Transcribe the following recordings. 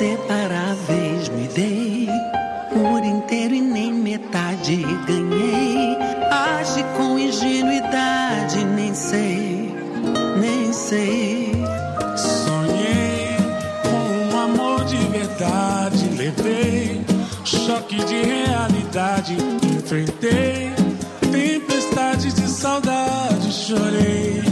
inseparáveis me dei por inteiro e nem metade ganhei. Age com ingenuidade, nem sei. Sonhei com um amor de verdade, levei choque de realidade, enfrentei tempestades de saudade, chorei.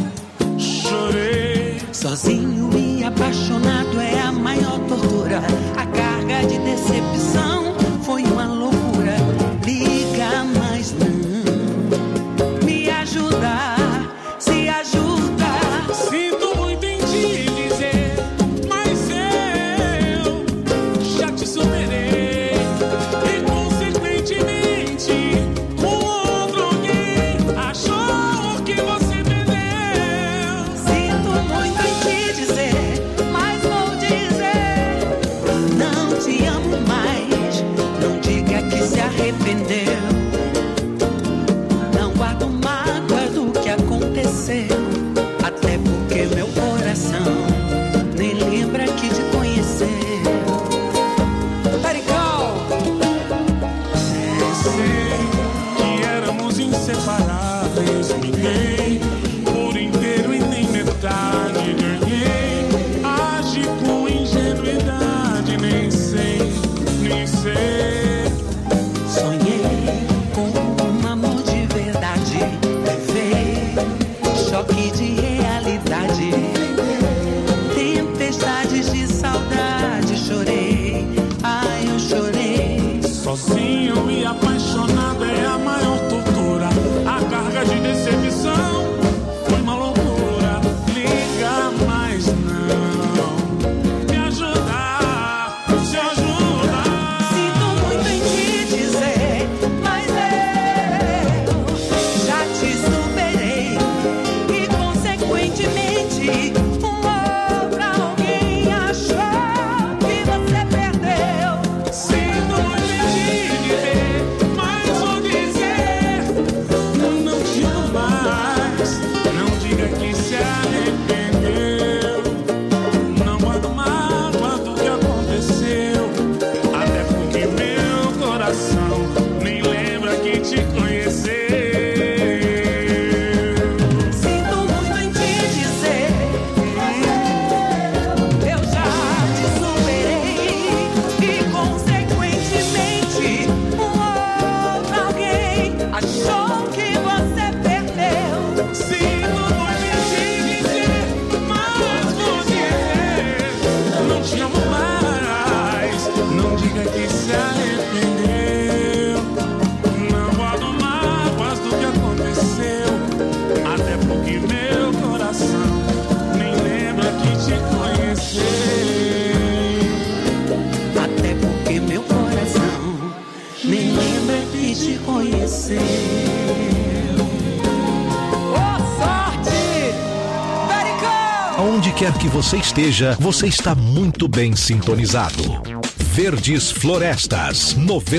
Sozinho e apaixonado é a maior tortura. A carga de decepção foi uma loucura. Liga, mas não me ajuda, se ajuda. Sinto muito em te dizer, mas eu já te superei. E consequentemente um outro alguém achou que você perdeu. Sinto muito em te dizer, mas vou dizer, não te amo mais. Não diga que se arrependeu. Não guardo mágoa do que aconteceu, até porque meu coração nem lembra que te conheceu. Sei que éramos inseparáveis, me dei por inteiro e nem metade ganhei. Age com ingenuidade, nem sei. Sonhei com um amor de verdade, levei choque de realidade, tempestades de saudade, chorei, ai eu chorei. Sozinho e apaixonado é a maior tortura. A carga de decepção foi uma loucura. Liga, mas não me ajuda, se ajuda. Sinto muito em te dizer, mas eu já te superei. E consequentemente um outro alguém achou que você perdeu. Sinto muito em te dizer, mas vou dizer, não te amo mais. Não diga que se arrependeu. Não guardo mágoa do que aconteceu, até porque meu coração nem lembra que te conheceu. Sinto muito em te dizer, eu já te superei. E consequentemente um outro alguém achou que você perdeu. Sinto muito em te dizer, mas vou dizer, não te amo mais. Não diga que se arrependeu. Não guardo mágoas do que aconteceu, até porque meu coração nem lembra que te conheceu. Até porque meu coração nem lembra que te conheceu. Ô sorte! Perico! Aonde quer que você esteja, você está muito bem sintonizado. Verdes Florestas,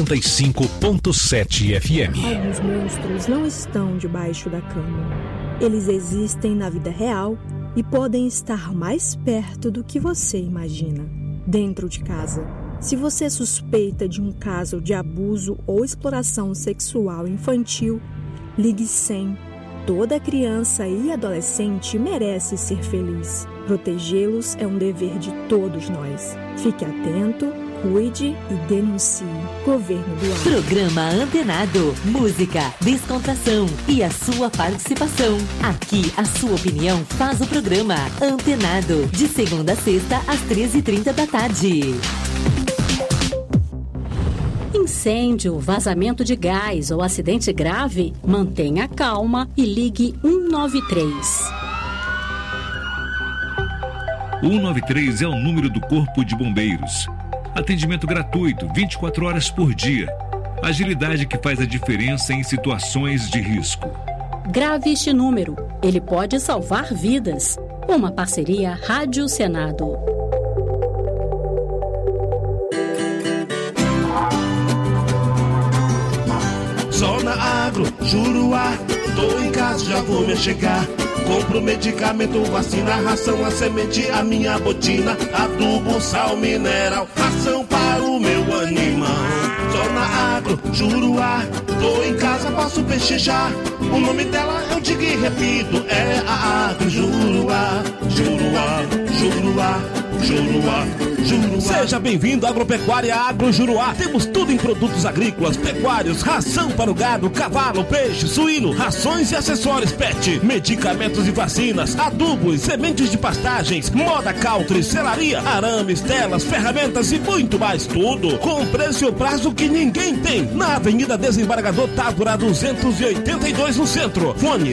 95.7 FM. Alguns monstros não estão debaixo da cama. Eles existem na vida real e podem estar mais perto do que você imagina. Dentro de casa. Se você suspeita de um caso de abuso ou exploração sexual infantil, ligue 100. Toda criança e adolescente merece ser feliz. Protegê-los é um dever de todos nós. Fique atento, cuide e denuncie. Governo do Ar. Programa Antenado. Música, descontração e a sua participação. Aqui, a sua opinião faz o programa Antenado. De segunda a sexta, às 13h30 da tarde. Incêndio, vazamento de gás ou acidente grave? Mantenha calma e ligue 193. 193 é o número do Corpo de Bombeiros. Atendimento gratuito, 24 horas por dia. Agilidade que faz a diferença em situações de risco. Grave este número, ele pode salvar vidas. Uma parceria Rádio Senado. Zona Agro, Juruá, tô em casa, já vou me chegar. Compro medicamento, vacina, ração, a semente, a minha botina, adubo, sal, mineral, ração para o meu animal. Só na Agro Juruá, tô em casa, posso peixejar. O nome dela eu digo e repito, é a Agro Juruá. Juruá, Juruá, Juruá, Juruá. Seja bem-vindo à Agropecuária Agro Juruá. Temos tudo em produtos agrícolas, pecuários, ração para o gado, cavalo, peixe, suíno, rações e acessórios pet, medicamentos e vacinas, adubos, sementes de pastagens, moda country, selaria, arames, telas, ferramentas e muito mais. Tudo com preço e prazo que ninguém tem. Na Avenida Desembargador Távora 282 no centro. Fone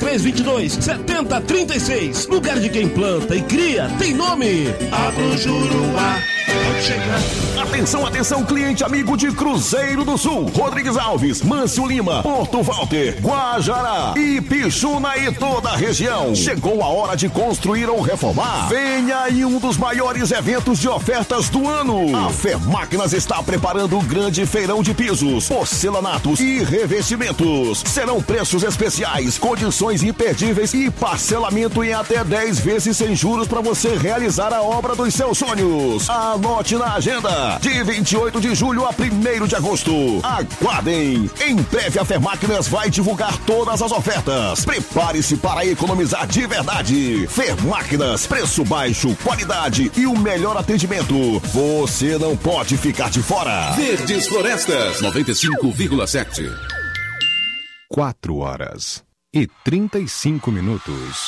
3322-7036. Lugar de quem planta e cria tem nome. Agro Juruá. Atenção, atenção, cliente amigo de Cruzeiro do Sul, Rodrigues Alves, Mâncio Lima, Porto Walter, Guajará, Ipixuna e toda a região. Chegou a hora de construir ou reformar. Venha aí um dos maiores eventos de ofertas do ano. A Fermáquinas está preparando o grande feirão de pisos, porcelanatos e revestimentos. Serão preços especiais, condições imperdíveis e parcelamento em até 10 vezes sem juros para você realizar a obra dos seus sonhos. Anote na agenda, de 28 de julho a 1º de agosto. Aguardem! Em breve a Fermáquinas vai divulgar todas as ofertas. Prepare-se para economizar de verdade. Fermáquinas, preço baixo, qualidade e o melhor atendimento. Você não pode ficar de fora. Verdes Florestas 95,7. 4h35.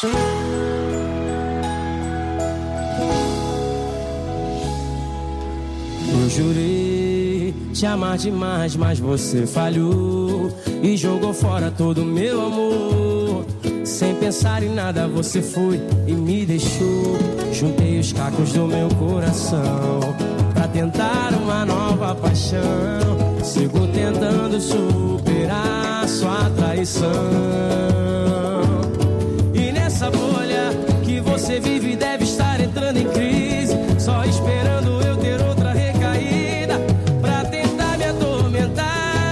Eu jurei te amar demais, mas você falhou e jogou fora todo o meu amor. Sem pensar em nada você foi e me deixou. Juntei os cacos do meu coração pra tentar uma nova paixão. Sigo tentando superar sua traição. E nessa bolha que você vive deve estar entrando em crise, só esperando eu ter outra recaída pra tentar me atormentar.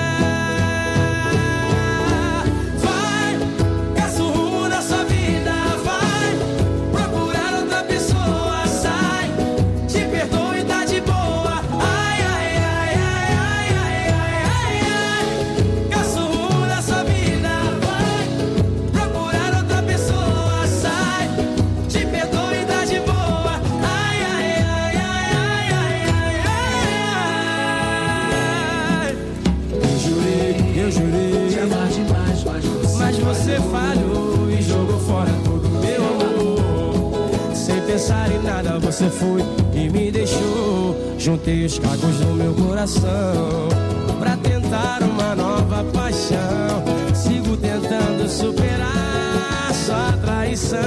Vai, caça o rumo da sua vida, vai procurar outra pessoa, sai, te perdoa e tá de boa. Ai, ai, ai, ai, ai, ai, ai, ai, ai. Caça o rumo da sua vida, vai procurar outra pessoa, sai, te perdoa e tá de boa. Ai, ai, ai, ai, ai, ai, ai, ai. Eu jurei te amar demais, mas você falhou e jogou fora todo o meu amor. Sem pensar em nada você foi e me deixou. Juntei os cacos do meu coração pra tentar uma nova paixão. Sigo tentando superar sua traição.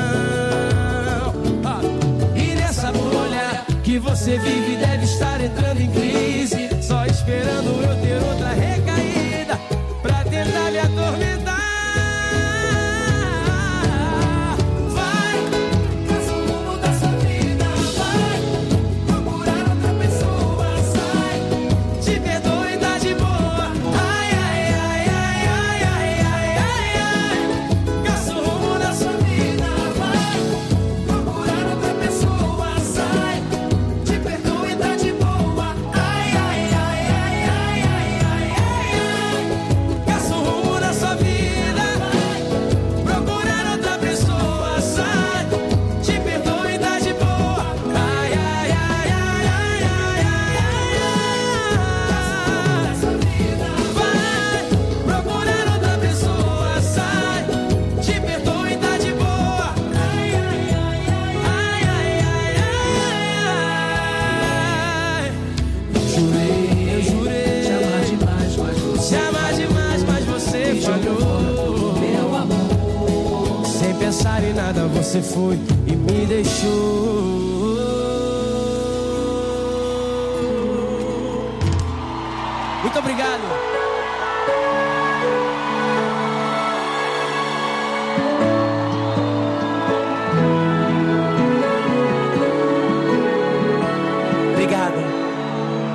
E nessa bolha que você vive deve estar entrando em crise, só esperando eu ter outra recaída pra tentar me atormentar. Vai, caça o rumo da sua vida, vai procurar outra pessoa, sai, te perdoa e tá de boa. Ai, ai, ai, ai, ai, ai, ai, ai, ai. Caça o rumo da sua vida, vai procurar outra pessoa, sai, te perdoa e tá de boa. Ai, ai, ai, ai, ai, ai, ai, ai, ai. Caça o rumo da sua vida, vai procurar outra pessoa, sai, te perdoa e tá de boa. Ai, ai, ai, ai, ai, ai, ai, ai. Vai procurar outra pessoa, sai, te perdoa e tá de boa. Ai, ai, ai, ai, ai, ai, ai. Eu jurei te amar demais, mas você falhou. Meu amor, sem pensar em nada você foi e me deixou. Muito obrigado. Obrigado.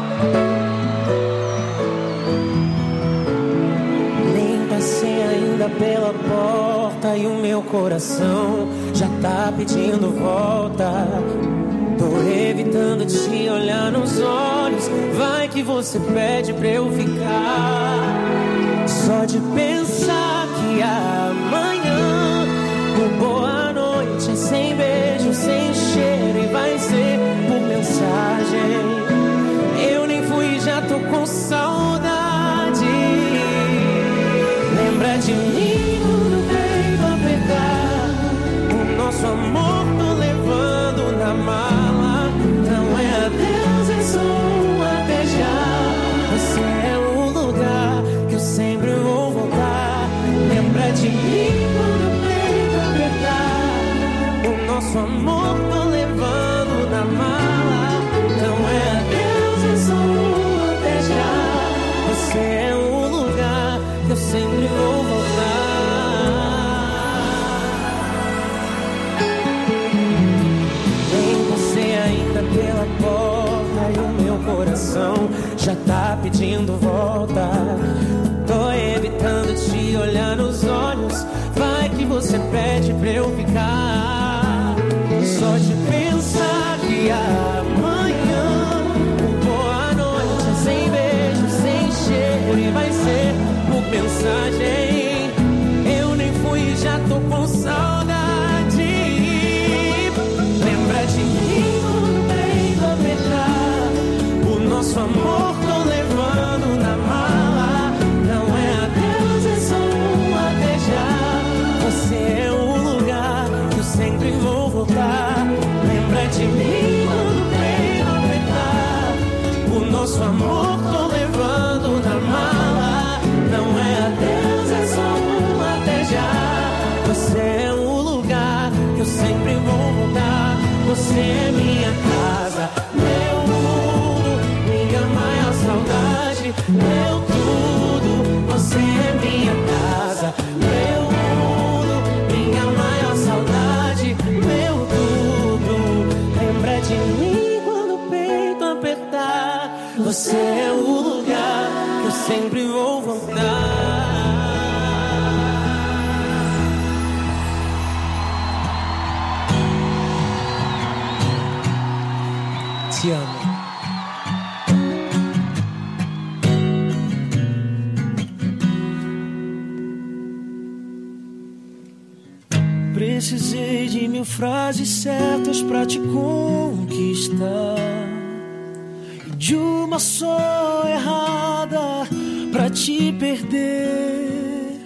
Nem passei ainda pela porta e o meu coração já tá pedindo volta. Tô evitando te olhar nos olhos, vai que você pede pra eu ficar. Só de pensar que amanhã o boa noite é sem beijo, sem cheiro e vai ser por mensagem. Eu nem fui, já tô com saudade. Lembra de mim no peito apertar, o nosso amor tô levando na mala. Não é adeus, é só um até já. Você é o lugar que eu sempre vou voltar. Lembra de mim no peito apertar, o nosso amor tô levando na mala. Não é adeus, é só um até já. Você é o lugar que eu sempre vou voltar. Vem você ainda pela porta e o meu coração já tá pedindo volta. Tô evitando te olhar nos olhos, vai que você pede pra eu ficar. Só de pensar que amanhã o boa noite é sem beijo, sem cheiro e vai ser por mensagem. Eu nem fui, já tô com saudade. Lembra de mim no peito apertar, o nosso amor tô levando na mala. Não é adeus, é só um até já. Você é o lugar que eu sempre vou voltar. Lembra de mim no peito apertar, o nosso amor tô levando na mala. Não é adeus, é só um até já. Você é o lugar que eu sempre vou voltar. Você é minha casa, meu mundo, minha maior saudade, meu tudo. Você é minha casa, meu mundo, minha maior saudade, meu tudo. Lembra de mim quando o peito apertar. Você é o lugar que eu sempre vou voltar. Te amo. Precisei de 1000 frases certas pra te conquistar, e de uma só errada pra te perder.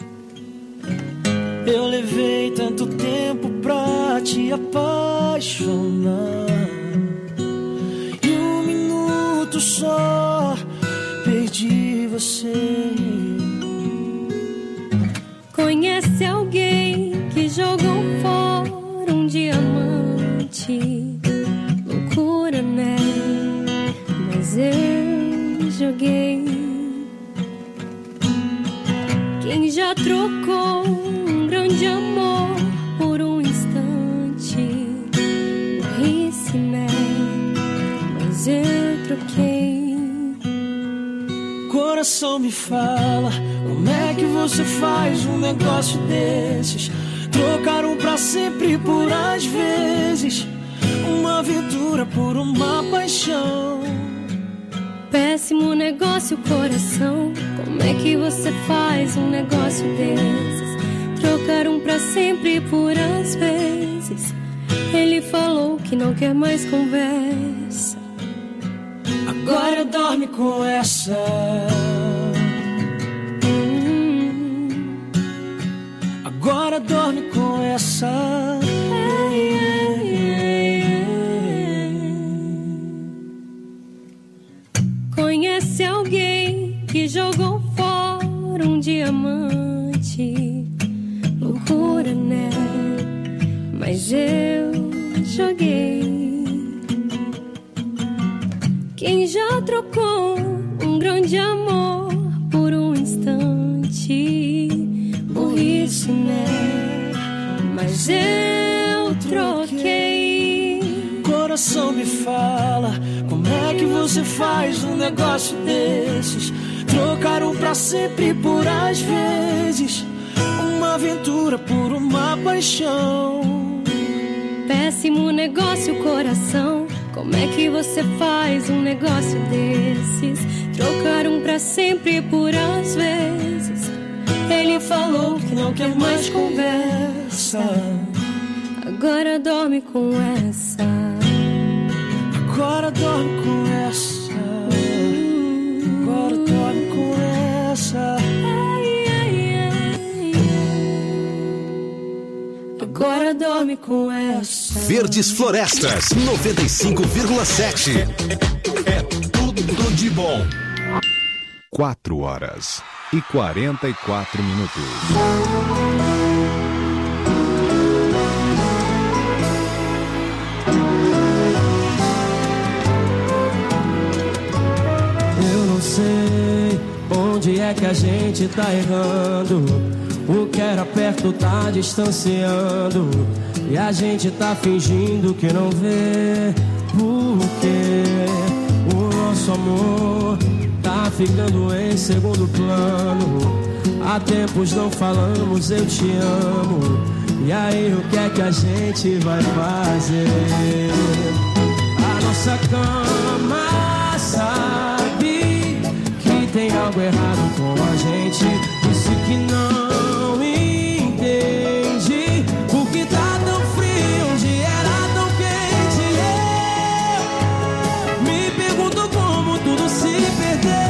Eu levei tanto tempo pra te apaixonar, e 1 minuto só perdi você. Conhece alguém que jogou fora um diamante? Loucura, né? Mas eu joguei. Quem já trocou um grande amor por um instante? Morri-se, né? Mas eu troquei. Coração me fala, como é que você faz um negócio desses? Trocaram pra sempre por às vezes, uma aventura por uma paixão. Péssimo negócio, coração. Como é que você faz um negócio desses? Trocaram pra sempre por às vezes. Ele falou que não quer mais conversa. Agora dorme com essa. Agora dorme com essa. Conhece alguém que jogou fora um diamante? Loucura, né? Mas eu joguei. Quem já trocou um grande amor por um instante? Morri-se, né? Mas eu troquei. Coração me fala, como é que você faz um negócio desses? Trocaram pra sempre por às vezes, aventura por uma paixão. Péssimo negócio, coração. Como é que você faz um negócio desses? Trocar um pra sempre por às vezes. Ele falou que não quer mais conversa. Agora dorme com essa. Agora dorme com essa. Agora dorme com essa. Agora dorme com essa. Verdes Florestas 95,7. É tudo de bom. 4h44. Eu não sei onde é que a gente tá errando. O que era perto tá distanciando. E a gente tá fingindo que não vê. Porque o nosso amor tá ficando em segundo plano. Há tempos não falamos eu te amo. E aí o que é que a gente vai fazer? A nossa cama sabe que tem algo errado com a gente. Disse que não entende porque tá tão frio onde era tão quente. Eu me pergunto como tudo se perdeu.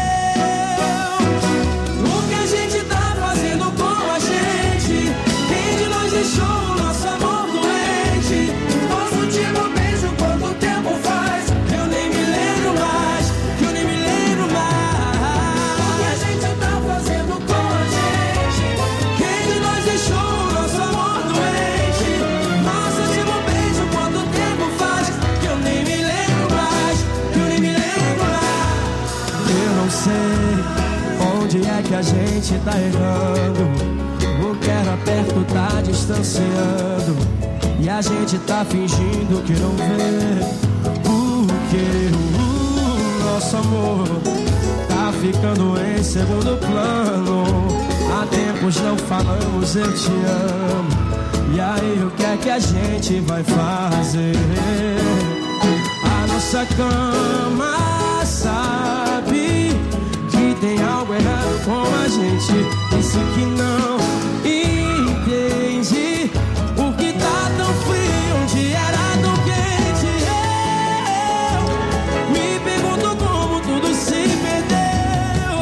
O que a gente tá fazendo com a gente? Quem de nós deixou o nosso amor doente? Nosso último beijo, quanto tempo faz? Eu nem me lembro mais, eu nem me lembro mais. O que a gente tá fazendo com a gente? Quem de nós deixou o nosso amor doente? Nosso último beijo, quanto tempo faz? Eu nem me lembro mais, eu nem me lembro mais. Eu não sei onde é que a gente tá errando. O que era perto tá distanciando. E a gente tá fingindo que não vê. Porque o nosso amor tá ficando em segundo plano. Há tempos não falamos eu te amo. E aí o que é que a gente vai fazer? A nossa cama sabe que tem algo errado com a gente. Disse que não entende porque tá tão frio onde era tão quente. Eu me pergunto como tudo se perdeu.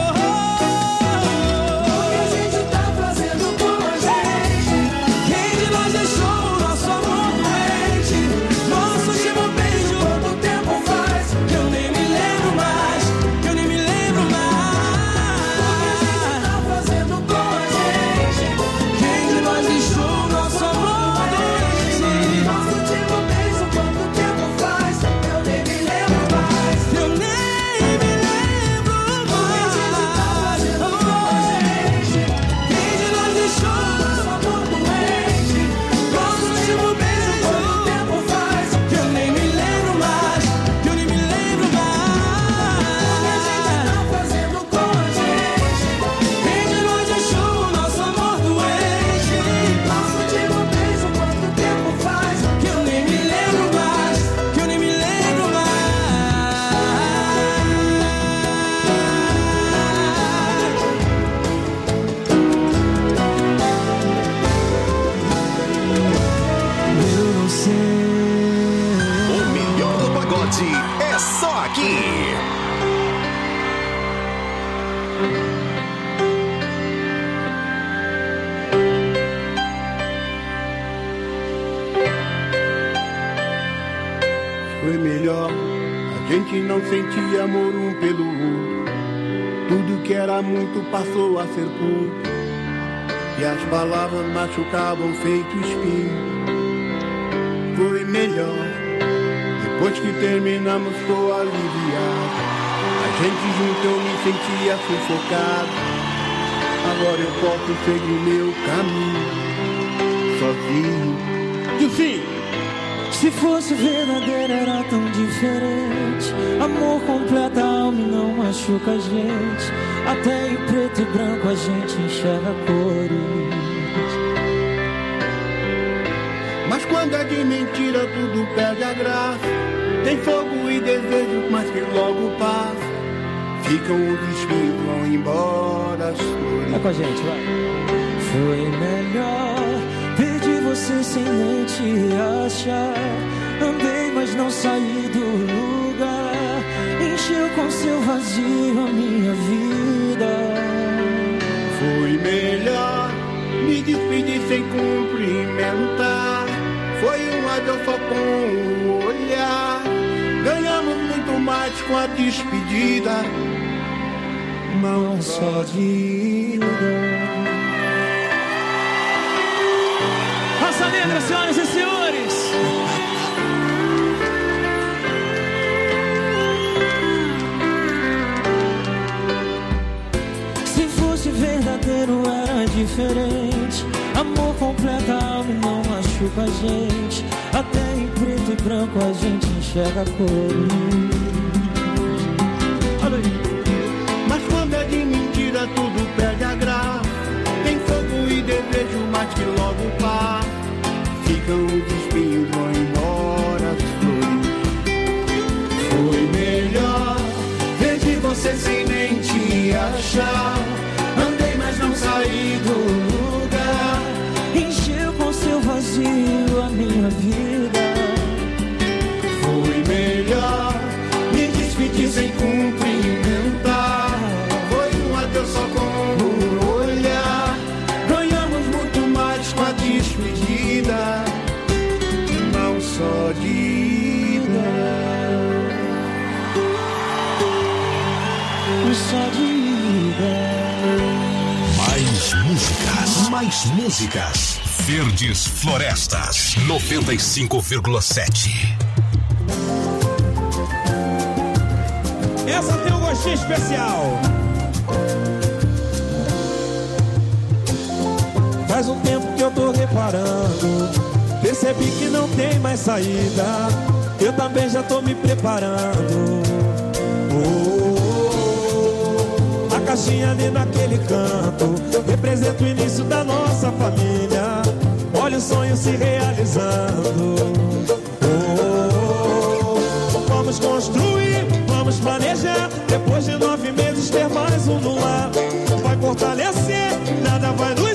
O que a gente tá fazendo com a gente? Quem de nós deixou o nosso amor doente? Nosso último beijo, quanto tempo faz? Eu nem me lembro mais, eu nem me lembro mais. O que a gente tá fazendo com a gente? Quem de nós deixou o nosso amor doente? Nosso último beijo, quanto tempo faz? Eu nem me lembro mais, eu nem me lembro mais. O que a gente tá fazendo com a gente? Quem de nós deixou o nosso amor doente? Nosso último beijo, quanto tempo faz? Eu nem me lembro mais, eu nem me lembro mais. O que a gente tá fazendo com a gente? Quem de nós deixou o nosso amor doente? Nosso último beijo, quanto tempo faz? Que eu nem me lembro mais, que eu nem me lembro mais. Eu não sei. O melhor do pagode é só aqui. Foi melhor, a gente não sentia amor um pelo outro. Tudo que era muito passou a ser pouco. E as palavras machucavam feito espinho. Foi melhor, depois que terminamos tô aliviado. A gente junto eu me sentia sufocado. Agora eu posso seguir meu caminho sozinho. E o fim? Se fosse verdadeiro era tão diferente. Amor completa a alma e não machuca a gente. Até em preto e branco a gente enxerga cores. de mentira tudo perde a graça. Tem fogo e desejo, mas que logo passa. Ficam os espinhos, vão embora as flores. Vai com a gente, vai. Foi melhor perder você sem nem te achar. Andei, mas não saí do lugar. Encheu com seu vazio a minha vida. Foi melhor me despedir sem cumprimentar. Foi um adeus só com o olhar. Ganhamos muito mais com a despedida, não só de ida. Raça Negra, senhoras e senhores. Se fosse verdadeiro era diferente. Amor completa a alma e não machuca a gente. Até em preto e branco a gente enxerga cores. Mas quando é de mentira tudo perde a graça. Tem fogo e desejo, mas que logo passa. Ficam os espinhos, vão embora as flores. Foi melhor ver de você sem nem te achar. Andei, mas não saí do lugar. Encheu com seu vazio a minha vida. Foi melhor me despedir sem cumprimentar. Foi um adeus só com o olhar. Ganhamos muito mais com a despedida, não só de ida, só de ida. Mais músicas, mais músicas. Verdes Florestas 95,7. Essa tem um gostinho especial. Faz um tempo que eu tô reparando. Percebi que não tem mais saída. Eu também já tô me preparando. A caixinha ali naquele canto representa o início da nossa família. Olha o sonho se realizando. Vamos construir, vamos planejar. Depois de 9 meses ter mais um no lar. Vai fortalecer, nada vai nos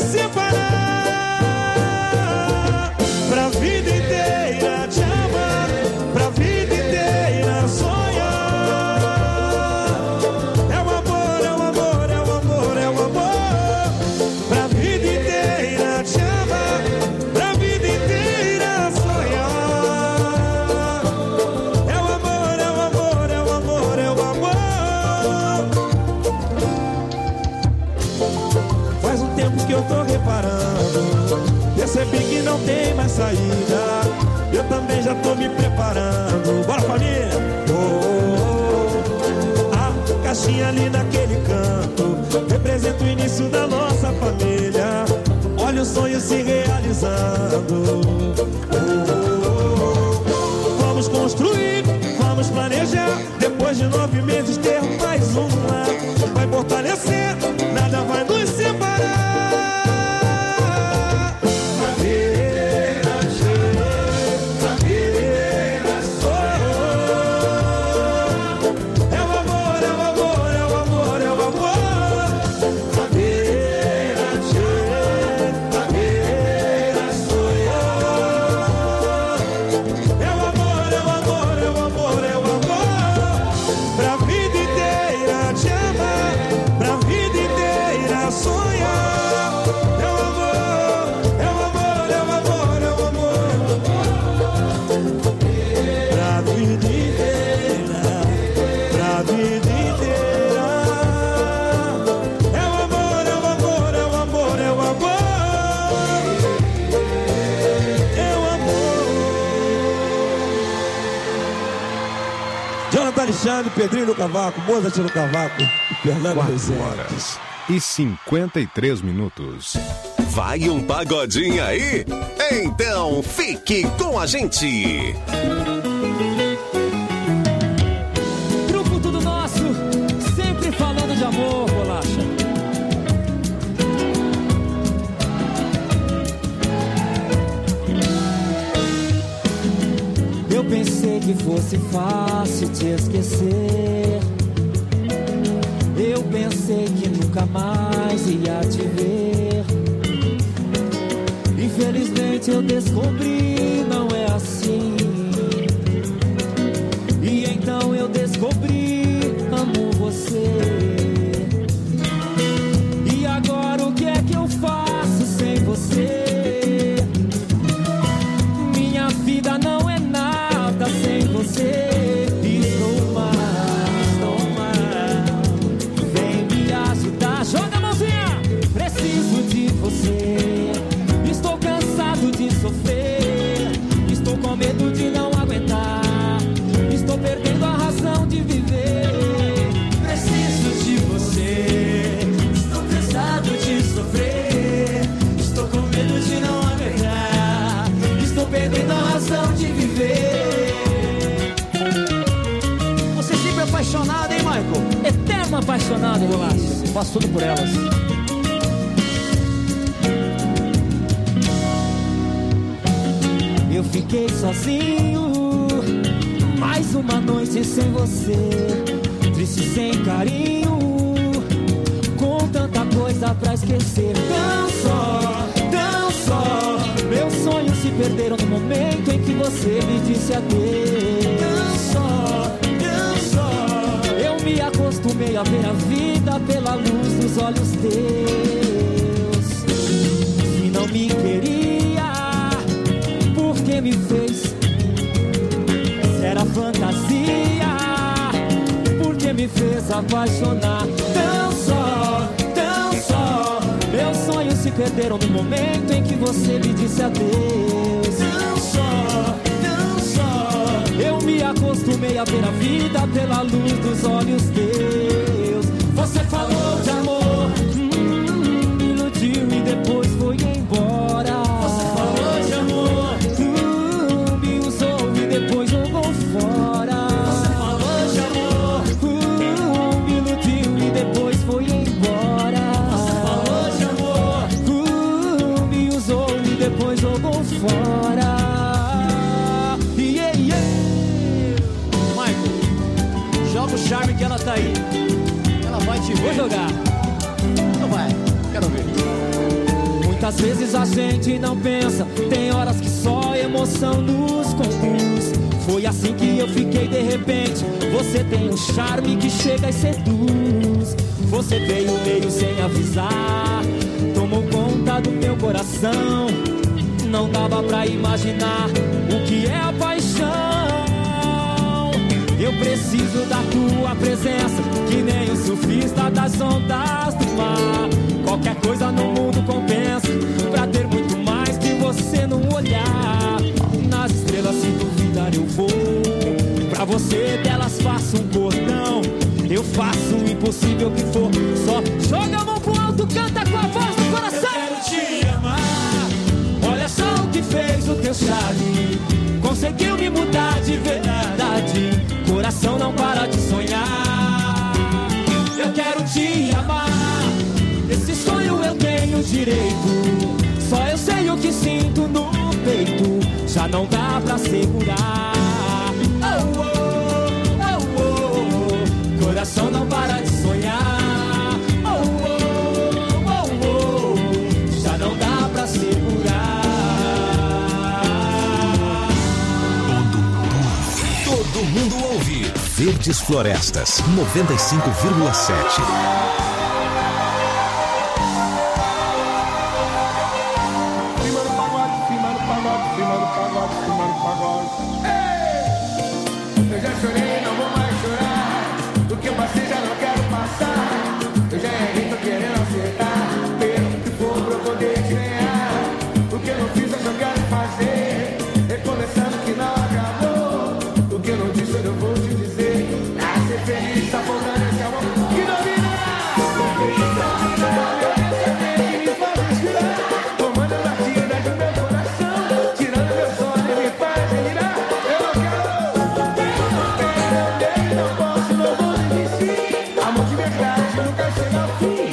separar. Pra vida inteira te amar, pra vida inteira sonhar. É o amor, é o amor, é o amor, é o amor. Pra vida inteira te amar, pra vida inteira sonhar. É o amor, é o amor, é o amor, é o amor. Faz um tempo que eu tô reparando. Percebi que não tem mais saída. Eu também já tô me preparando. Bora, família! A caixinha ali naquele canto representa o início da nossa família. Olha o sonho se realizando. Vamos construir, vamos planejar. Depois de 9 meses ter mais um lar. Vai fortalecer, nada vai nos separar. Alexandre, Pedrinho no cavaco, Mozart no cavaco, Fernando 4 horas e 53 minutos. Vai um pagodinho aí? Então fique com a gente. Grupo Tudo Nosso, sempre falando de amor, bolacha. que fosse fácil te esquecer. Eu pensei que nunca mais ia te ver. Infelizmente eu descobri, não é assim. E então eu descobri, amo você. E agora o que é que eu faço sem você? Minha vida não é nada sem você. Estou mal. Vem me ajudar, joga a mãozinha. Preciso de você. Estou cansado de sofrer. Estou com medo de não aguentar. Estou perdendo a razão de viver. Preciso de você. Estou cansado de sofrer. Estou com medo de não aguentar. Estou perdendo a razão de viver. Você sempre é apaixonado, hein, Michael? Eterno apaixonado, Bolacha. Faço tudo por elas. Eu fiquei sozinho, mais uma noite sem você, triste sem carinho, com tanta coisa pra esquecer. Tão só, meus sonhos se perderam no momento em que você me disse adeus. Tão só, eu me acostumei a ver a vida pela luz dos olhos teus. Se não me queria, por que me fez? Se era fantasia, por que me fez apaixonar? Tão só, meus sonhos se perderam no momento em que você me disse adeus. Tão só, eu me acostumei a ver a vida pela luz dos olhos teus. Você falou de amor, me iludiu e depois foi embora. Você falou de amor, me usou e depois jogou fora. Você falou de amor, me iludiu e depois foi embora. Você falou de amor, me usou e depois jogou fora. Michael, joga o charme que ela tá aí. Ela vai te ver. Vou jogar. Não vai, quero ver. Muitas vezes a gente não pensa, tem horas que só emoção nos conduz. Foi assim que eu fiquei de repente. Você tem um charme que chega e seduz. Você veio meio sem avisar, tomou conta do meu coração. Não dava pra imaginar o que é a paixão. Eu preciso da tua presença, que nem o surfista das ondas do mar. Qualquer coisa no mundo compensa, pra ter muito mais que você num olhar. Nas estrelas, se duvidar, eu vou. Pra você delas faço um cordão. Eu faço o impossível que for. Só joga a mão pro alto, canta com a voz do coração. Eu quero te amar. Olha só o que fez o teu charme. Conseguiu me mudar de verdade. Coração não para de sonhar. Eu quero te amar. Esse sonho eu tenho direito. Só eu sei o que sinto no peito. Já não dá pra segurar. Oh, oh, oh, oh, oh. Coração não para de sonhar. Oh, oh, oh, oh. Já não dá pra segurar. Todo mundo ouve. Verdes Florestas 95,7. Eu já chorei, não vou mais chorar. O que eu passei já não quero passar. Eu já errei, tô querendo acertar. Pelo que for pra eu poder te ganhar. O que eu não fiz eu só quero fazer. Recomeçando que não acabou. O que eu não disse eu vou te dizer. A ser feliz, tá faltando esse amor que domina. Me faz respirar. Tomando a batida do meu coração. Tirando meu sono e me faz delirar. Eu não quero. Não posso, não vou desistir. Amor de verdade nunca chega ao fim.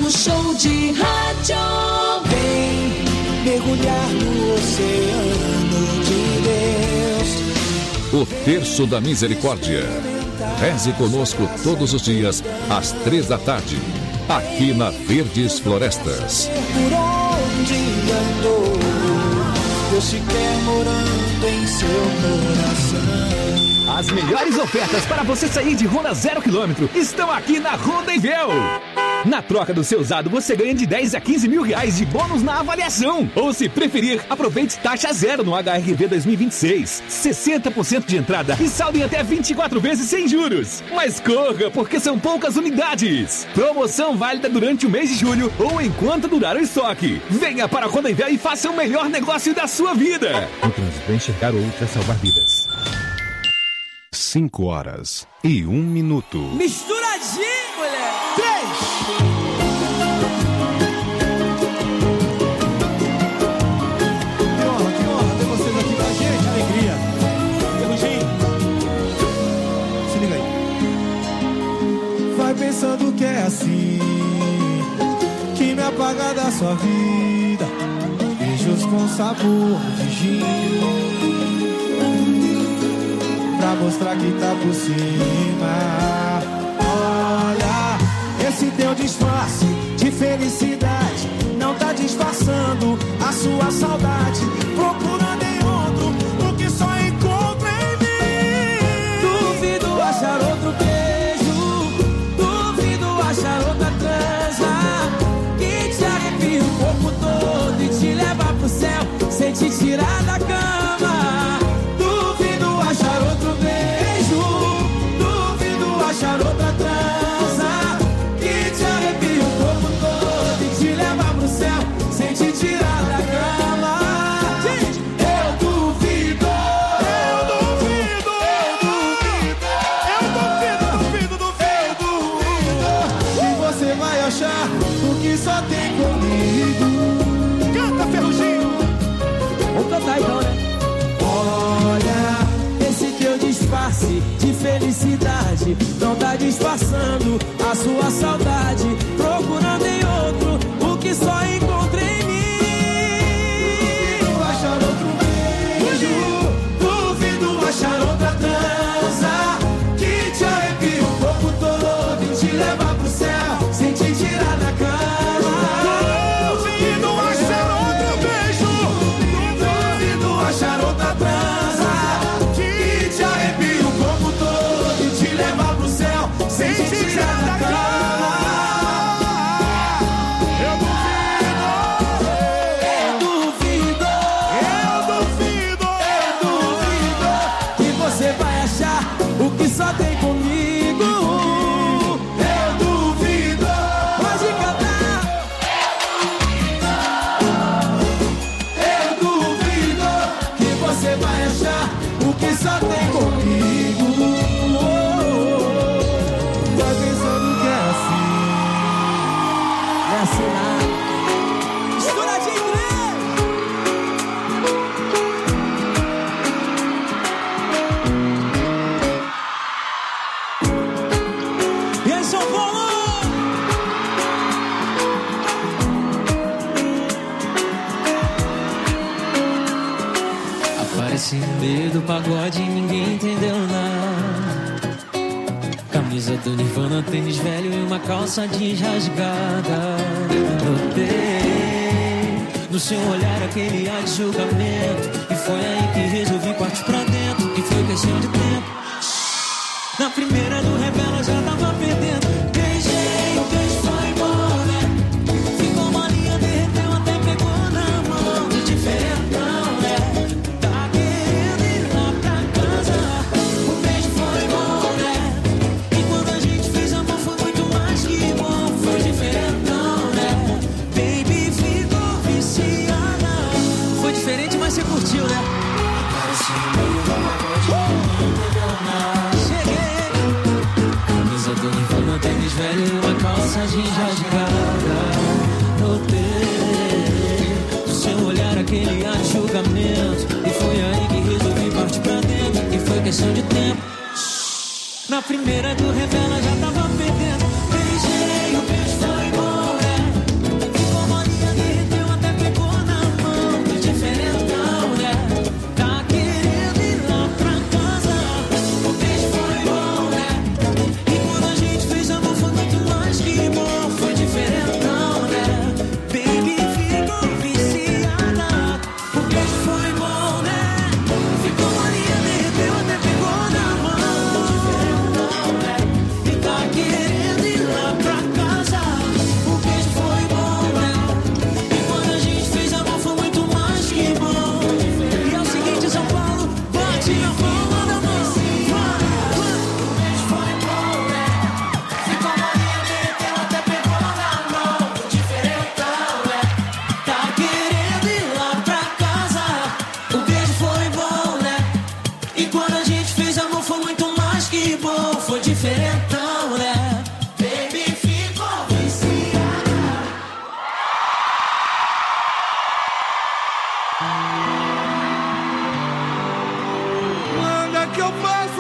show de rádio. Vem mergulhar no oceano de Deus. O Terço da Misericórdia. Reze conosco todos os dias, às 3 da tarde, aqui na Verdes Florestas. Por onde andou, Deus te quer morando em seu coração. As melhores ofertas para você sair de Honda 0 km estão aqui na Honda Envel. Na troca do seu usado, você ganha de 10 a 15 mil reais de bônus na avaliação. Ou, se preferir, aproveite taxa zero no HRV 2026. 60% de entrada e saldo em até 24 vezes sem juros. Mas corra, porque são poucas unidades. Promoção válida durante o mês de julho ou enquanto durar o estoque. Venha para a Honda Envel e faça o melhor negócio da sua vida. No trânsito, enxergar outra, salvar vidas. 5 horas e 1 minuto. Misturadinho, mulher. 3. Que honra ter vocês aqui com a gente, alegria. Ferrugem, se liga aí. Vai pensando que é assim, que me apaga da sua vida. Beijos com sabor de gin, pra mostrar que tá por cima. Olha, esse teu disfarce de felicidade não tá disfarçando a sua saudade. Procurando em outro o que só encontra em mim. Duvido achar outro beijo, duvido achar outra transa que te arrepia o corpo todo e te leva pro céu sem te tirar da cama. Duvido achar outro beijo, duvido achar outra transa que te arrepia o corpo todo e te leva pro céu sem te tirar da cama. Eu duvido, eu duvido, eu duvido que você vai achar o que só tem comigo. Canta, Ferrugem! Vamos cantar então, né? Olha, esse teu disfarce de felicidade não tá disfarçando a sua saudade. Procurando em outro o que só encontra em mim. Duvido achar outro beijo, duvido achar outra transa que te arrepia o corpo todo e te leva pro céu sem te tirar da cama. Duvido achar outro beijo, duvido achar outra transa que te arrepia o corpo todo e te leva pro céu sem te tirar da cama. Eu duvido, que você vai achar o que só tem comigo. Eu duvido, pode cantar. Eu duvido que você vai achar o que só tem comigo. Tá pensando que é assim? É assim lá. Estouradinho, e aí, São Paulo? Aparece no meio do pagode e ninguém entendeu nada. Camisa do Nirvana, tênis velho e uma calça jeans rasgada. Notei no seu olhar aquele ar de julgamento, e foi aí que resolvi partir pra dentro, que foi questão de tempo. Na primeira do revela já tava perdendo. Beijei, o beijo foi embora. Ficou molinha, derreteu, até pegou na mão. De diferentão, né? Tá querendo ir lá pra casa. O beijo foi bom, né? E quando a gente fez amor foi muito mais que bom. Foi diferentão, né? Baby ficou viciada. Foi diferente, mas você curtiu, né? Apareci no meio da pagode, não entendeu nada. Camisa do Nirvana, tênis velho e uma calça jeans rasgada. Notei no seu olhar aquele ar de julgamento, e foi aí que resolvi partir pra dentro, que foi questão de tempo. Na primeira do revela já tava perdendo. Beijei, o beijo foi embora.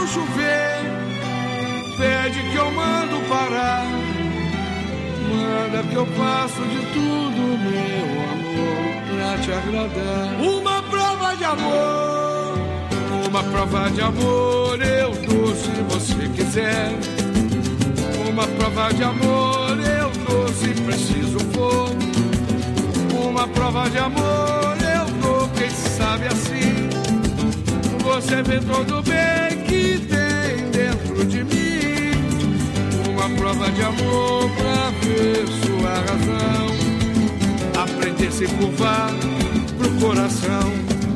chover, pede que eu mando parar. Manda que eu faço de tudo, meu amor, pra te agradar. Uma prova de amor, uma prova de amor eu dou se você quiser. Uma prova de amor eu dou se preciso for. Uma prova de amor eu dou, quem sabe assim você vê todo o bem que tem dentro de mim. Uma prova de amor pra ver sua razão, aprender a se curvar pro coração.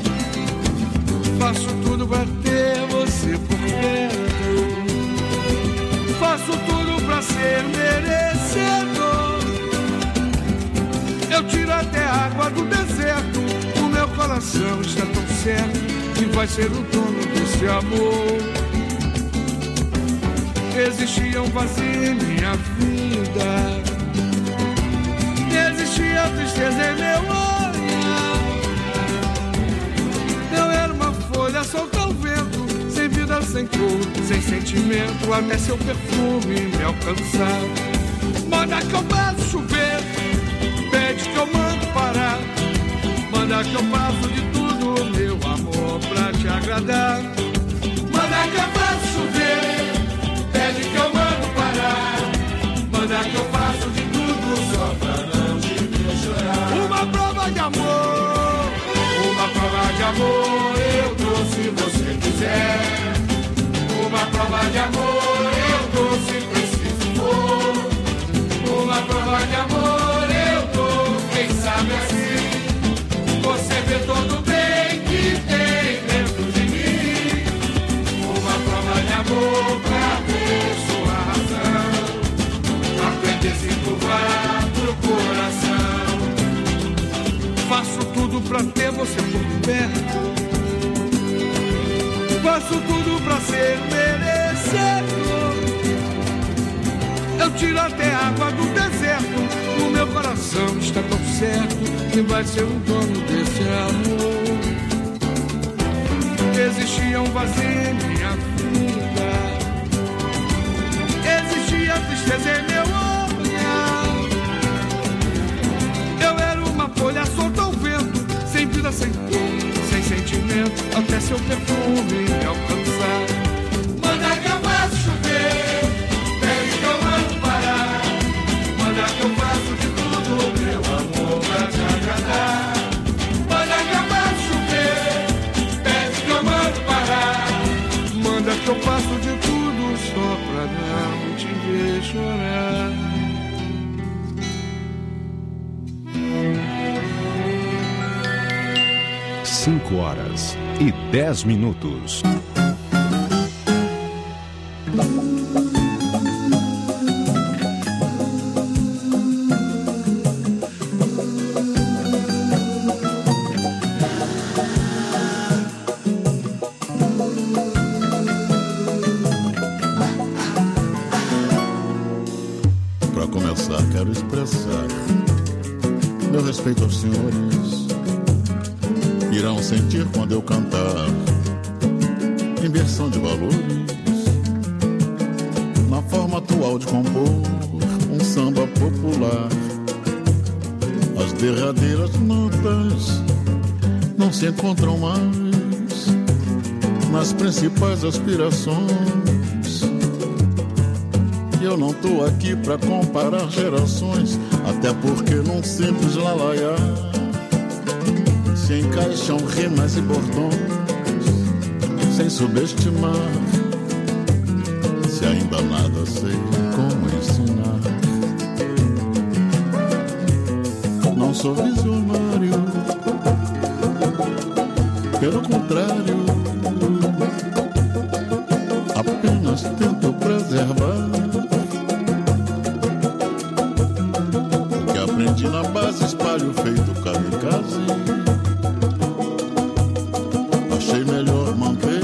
Faço tudo pra ter você por perto, faço tudo pra ser merecedor. Eu tiro até a água do deserto, o meu coração está tão certo que vai ser o dono desse amor. Existia um vazio em minha vida, existia tristeza em meu olhar. Eu era uma folha solta ao vento, sem vida, sem cor, sem sentimento, até seu perfume me alcançar. Manda que eu faço chover, pede que eu mando parar. Manda que eu faço de tudo, meu amor, pra te agradar. Manda que eu faço chover, pede que eu mando parar. Manda que eu faço de tudo só pra não te ver chorar. Uma prova de amor, uma prova de amor eu dou se você quiser. Uma prova de amor eu dou se preciso for. Uma prova de amor eu dou, quem sabe assim você vê todo o bem que tem dentro de mim. Uma prova de amor pra ver sua razão, aprender a se curvar pro coração. Faço tudo pra ter você por perto, faço tudo pra ser merecedor. Eu tiro até a água do deserto, o meu coração está tão certo que vai ser o dono desse amor. Existia um vazio em minha vida, existia tristeza em meu olhar. Eu era uma folha solta ao vento, sem vida, sem cor, sem sentimento, até seu perfume me alcançar. Manda que eu faço chover, pede que eu mando parar. Manda que eu faço de tudo, meu amor, pra te agradar. Manda que eu faço chover, pede que eu mando parar. Manda que eu faço de tudo só pra não te ver chorar. Cinco horas e 10 minutos. Para começar, quero expressar meu respeito aos senhores. Irão sentir quando eu cantar inversão de valores, na forma atual de compor um samba popular. As derradeiras notas não se encontram mais nas principais aspirações. E eu não tô aqui pra comparar gerações, até porque num simples lalaiá se encaixam rimas e bordões, sem subestimar, se ainda nada sei como ensinar. Não sou visionário, pelo contrário, apenas tento preservar o que aprendi na base, espalho feito kamikaze. Achei melhor manter,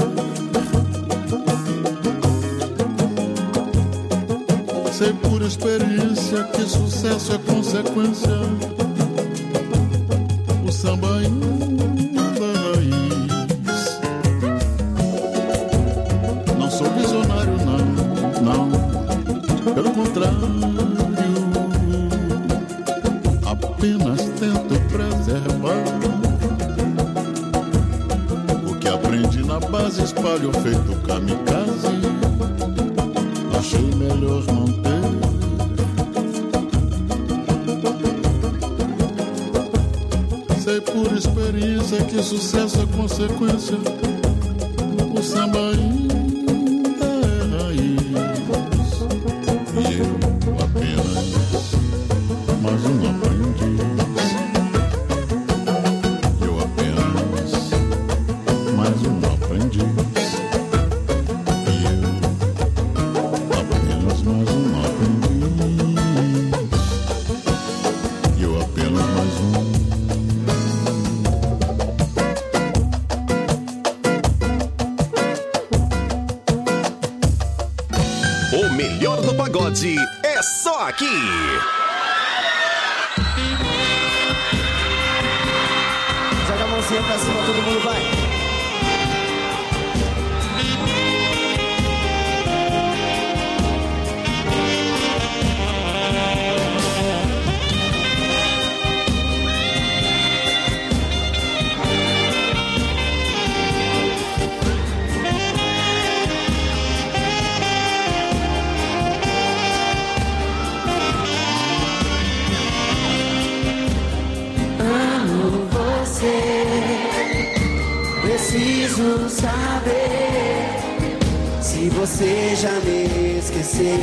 sei por experiência que sucesso é consequência. O samba ainda é raiz. Não sou Apenas tento preservar o que aprendi na base, espalho feito kamikaze. Achei melhor não ter. Sei por experiência que sucesso é consequência. O samba ainda é raiz. E eu apenas mais um aprendiz. Eu apenas mais um aprendiz. E eu apenas mais um aprendiz. E eu apenas mais um. O melhor do pagode é só aqui. Joga a mãozinha pra cima, todo mundo vai. Amo você, preciso saber se você já me esqueceu.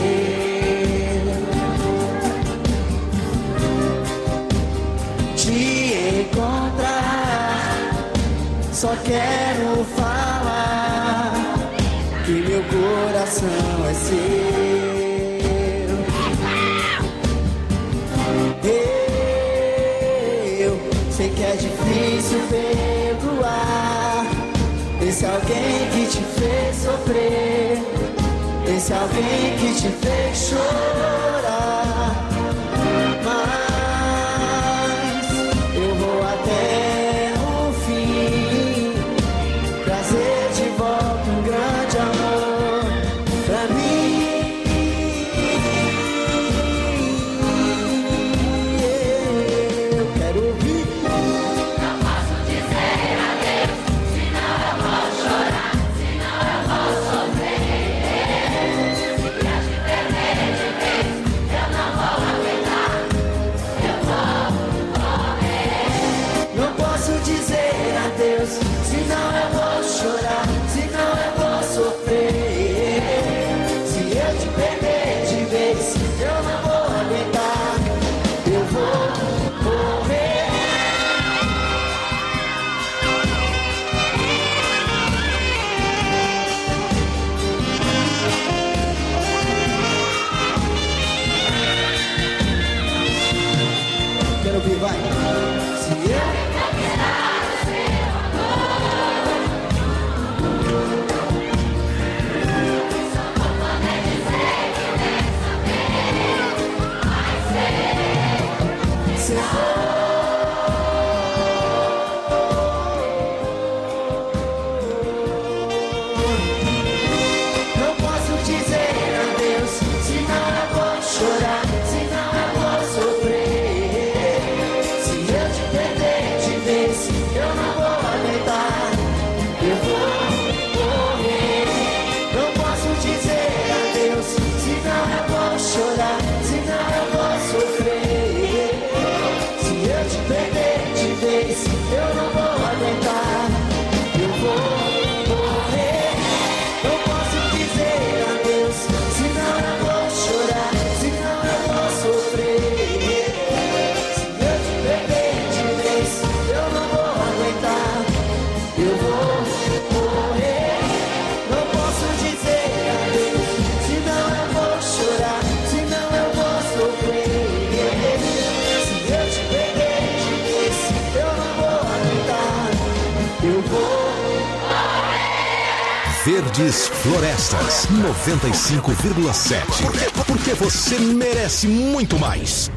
Te encontrar, só quero falar que meu coração é seu. Sei que é difícil perdoar esse alguém que te fez sofrer, esse alguém que te fez chorar. Mas eu vou até o fim trazer de volta um grande amor pra mim. Senão eu vou chorar, senão eu vou sofrer. Se eu te perder de vez, eu não vou aguentar, eu vou morrer. Quero ouvir, vai. Se eu não posso dizer adeus, senão eu vou chorar, senão eu vou sofrer. Se eu te perder de vez, eu não vou aguentar, eu vou morrer. Não posso dizer adeus, senão eu vou chorar, senão eu vou sofrer. Se eu te perder de vez, eu não vou aguentar, eu vou morrer. Não posso dizer adeus, senão eu vou chorar, senão eu vou sofrer. Se eu te perder de vez, eu não vou aguentar, eu vou morrer. Não posso dizer adeus, senão eu vou chorar, senão eu vou sofrer. Se eu te perder de vez, eu não vou aguentar, eu vou morrer. Verdes Florestas 95,7. Porque você merece muito mais.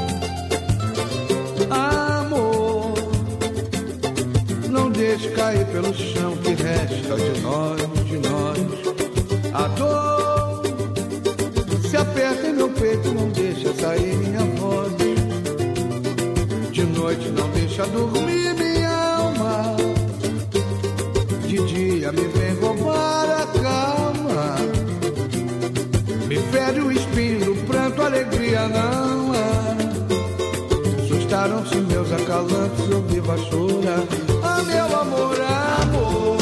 Amor, não deixe cair pelo chão que resta de nós, a dor se aperta em meu peito, não deixa sair minha voz. De noite não deixa dormir minha alma, de dia me vem roubar a calma. Me fere o espinho do pranto, alegria não há. Assustaram-se meus acalantos, eu vivo a chorar. Ah, meu amor, amor,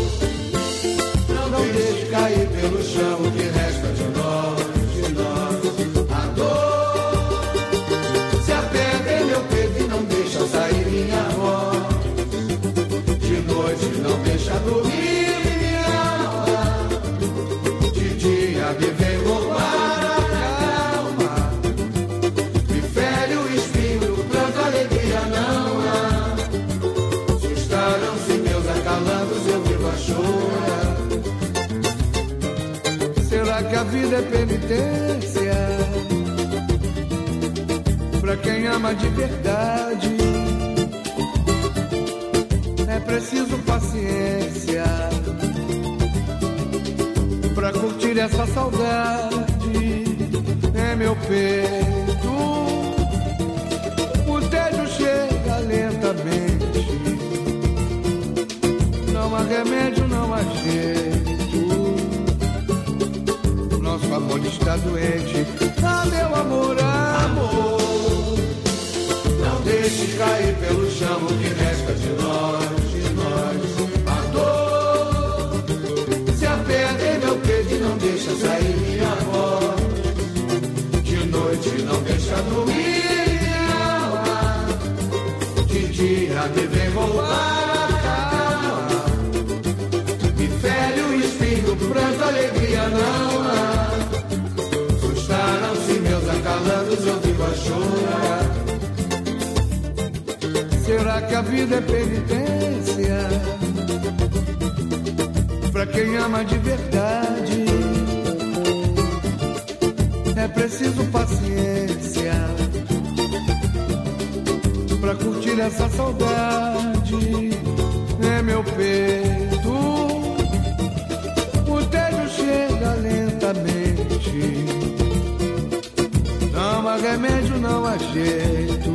não deixe cair pelo chão o que resta de nós, a dor se aperta em meu peito e não deixa sair minha voz. De noite não deixa dormir minha alma, de dia me vem roubar a calma. Me fere o espinho do pranto, alegria não há. Assustaram-se meus acalantos, eu vivo a chorar. Será que a vida é penitência pra quem ama de verdade? É preciso paciência pra curtir essa saudade. É meu peito, o tédio chega lentamente. Não há remédio, não há jeito. Nosso amor está doente. Ah, meu amor, amor, não deixe cair pelo chão o que resta de nós, a dor se aperta em meu peito e não deixa sair minha voz. De noite não deixa dormir minha alma, de dia me vem roubar a calma. Me fere o espinho, pranto, alegria não há. Assustaram-se meus acalantos, eu vivo a chorar. Será que a vida é penitência pra quem ama de verdade? É preciso paciência pra curtir essa saudade. É meu peito, o tédio chega lentamente. Não há remédio, não há jeito.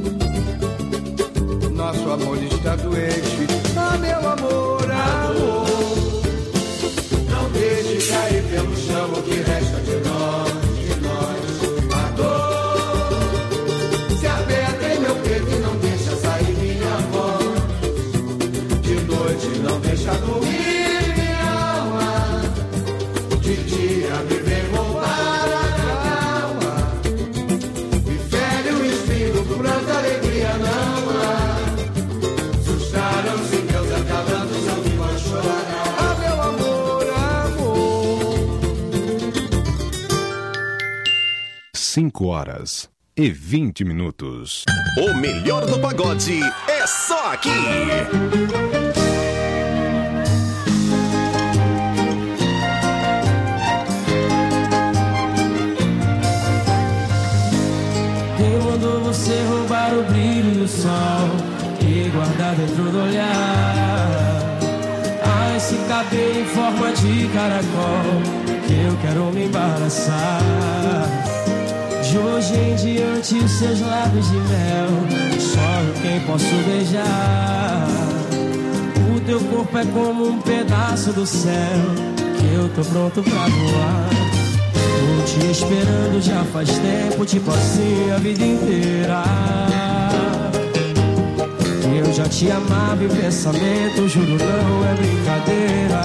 Nosso amor está doente. Ah, meu amor, amor, não deixe cair pelo chão o que resta de nós, a dor se aperta em meu peito e não deixa sair minha voz. De noite não deixa dormir minha alma, de dia me vem roubar a calma. Me fere o espinho do pranto, alegria não há. Assustaram-se meus acalantos, eu vivo a chorar. Ah, meu amor, amor. 5h20. O melhor do pagode é só aqui. Quem mandou você roubar o brilho do sol e guardar dentro do olhar? Ah, esse cabelo em forma de caracol que eu quero me embaraçar. De hoje em diante os seus lábios de mel só eu quem posso beijar. O teu corpo é como um pedaço do céu que eu tô pronto pra voar. Tô te esperando já faz tempo, tipo assim a vida inteira. Eu já te amava em pensamento, juro não é brincadeira.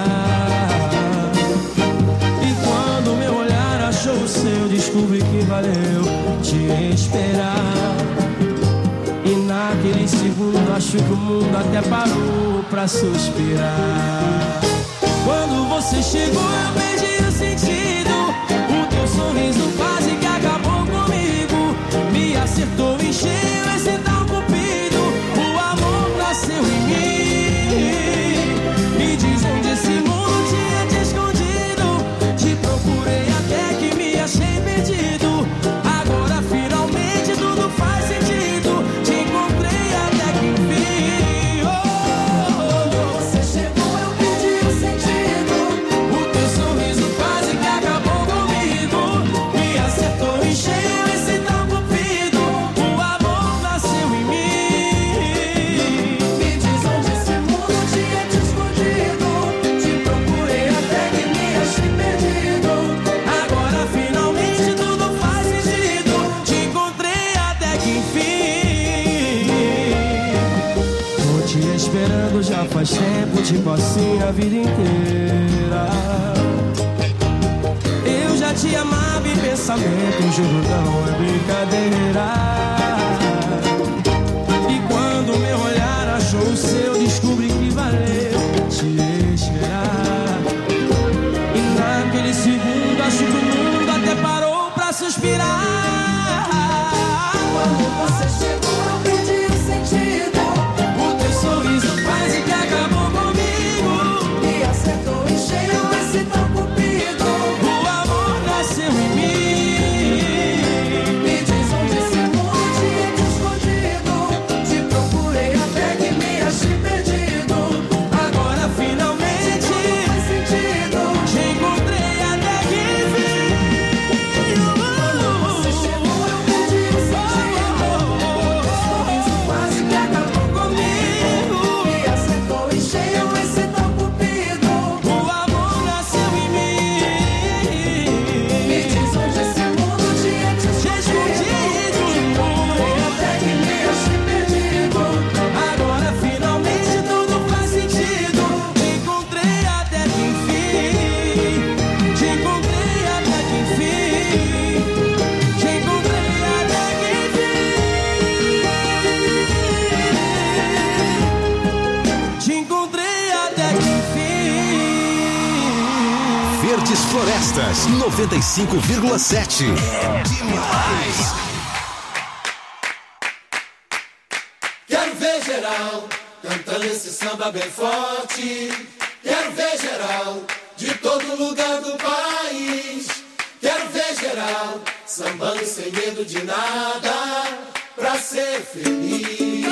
E quando meu olhar achou o seu, descobri que valeu te esperar. E naquele segundo acho que o mundo até parou pra suspirar. Quando você chegou eu perdi o sentido. O teu sorriso quase que acabou comigo. Me acertou em cheio esse tal cupido. O amor nasceu em mim. Me diz onde esse mundo tinha te escondido. Te procurei até que me achei perdido. Agora finalmente tudo faz sentido. Te encontrei até que enfim. Você tipo assim a vida inteira. Eu já te amava em pensamento, juro não é brincadeira. E quando meu olhar achou o seu, descobri que valeu te esperar. E naquele segundo acho que o mundo até parou pra suspirar. Quando você chegou eu perdi o sentido. O teu sorriso quase que acabou comigo. Me acertou em cheio esse tão cupido. O amor nasceu em mim. Me diz onde esse mundo tinha te escondido. Te procurei até que me achei perdido. Agora finalmente faz sentido. te encontrei até que enfim. Quando você chegou eu perdi o sentido. O teu sorriso quase que acabou comigo. Me acertou em cheio esse tão cupido. O amor nasceu em mim. Me diz onde esse mundo tinha te escondido. Procurei até que me achei perdido. Agora finalmente tudo faz sentido. Te encontrei até que enfim. Te encontrei até que enfim. Te encontrei até que enfim. Te encontrei até que enfim. Verdes Florestas 95,7. É demais. Quero ver geral cantando esse samba bem forte. Quero ver geral de todo lugar do país. Quero ver geral sambando sem medo de nada pra ser feliz.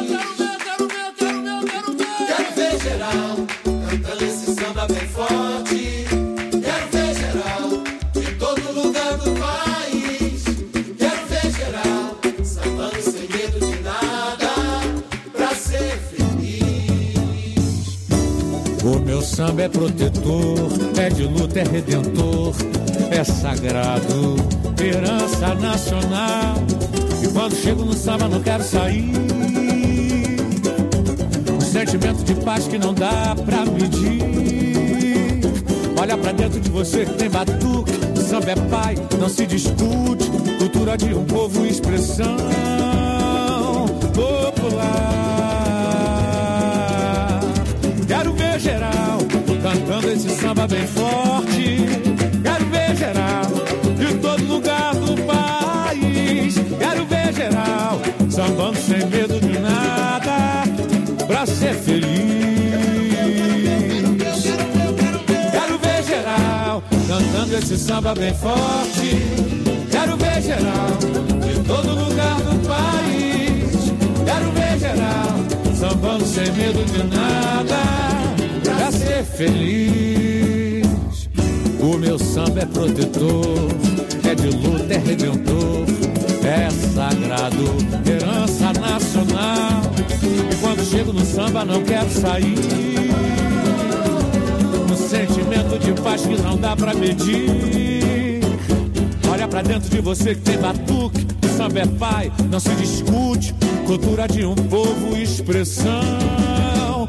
Quero ver geral cantando esse samba bem forte. Quero ver geral de todo lugar do país. Quero ver geral sambando sem medo de nada pra ser feliz. O meu samba é protetor, é de luta, é redentor, é sagrado, herança nacional. E quando chego no samba não quero sair. Um sentimento de paz que não dá pra medir. Olha pra dentro de você que tem batuque. O samba é pai, não se discute. Cultura de um povo, expressão popular. Quero ver geral cantando esse samba bem forte. Quero ver geral de todo lugar do país. Quero ver geral sambando sem medo de nada pra ser feliz. Quero ver geral cantando esse samba bem forte. Quero ver geral de todo lugar do país. Quero ver geral sambando sem medo de nada pra ser feliz. O meu samba é protetor, é de luta, é redentor, é sagrado, herança nacional. E quando chego no samba não quero sair. Um sentimento de paz que não dá pra medir. Olha pra dentro de você que tem batuque. O samba é pai, não se discute. Cultura de um povo, expressão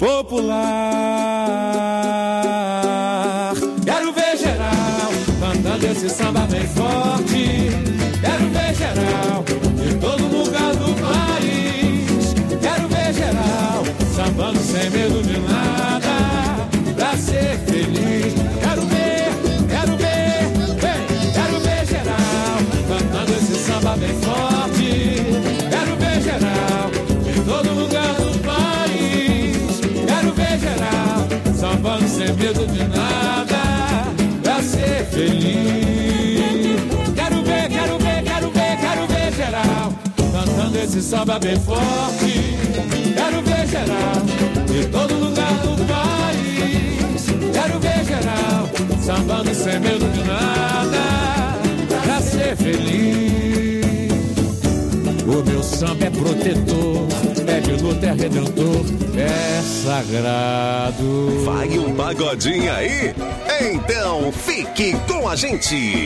popular. Quero ver geral cantando esse samba bem forte. Quero ver geral de todo lugar do país. Quero ver geral sambando sem medo de nada pra ser feliz. Quero ver, quero ver, vem. Quero ver geral cantando esse samba bem forte. Quero ver geral de todo lugar do país. Quero ver geral sambando sem medo de nada pra ser feliz. Quero ver, quero ver, quero ver, quero ver geral cantando esse samba bem forte. Quero ver geral de todo lugar do país. Quero ver geral sambando sem medo de nada pra ser feliz. O meu samba é protetor, é de luta, é redentor, é sagrado. Vai um pagodinho aí? Então fique com a gente.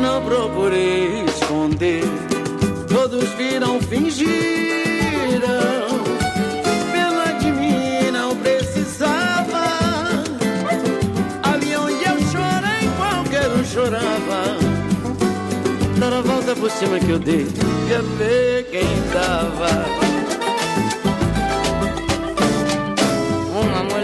não procurei esconder. Todos viram, fingiram. Pena de mim não precisava. Ali onde eu chorei, qualquer um chorava. Dar a volta por cima que eu dei, ia ver quem tava. Uma mulher